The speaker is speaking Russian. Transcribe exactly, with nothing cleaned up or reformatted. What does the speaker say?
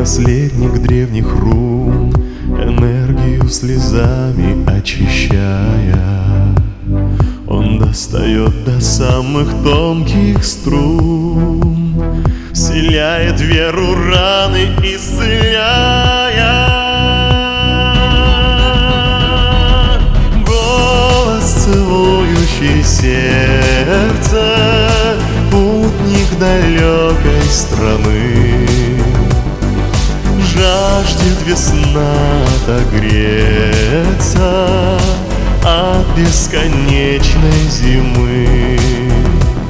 наследник древних рун, энергию слезами очищая, он достает до самых тонких струн, вселяет веру, раны исцеляя. Голос, целующий сердце, путник далекой страны, жаждет весна отогреться от бесконечной зимы.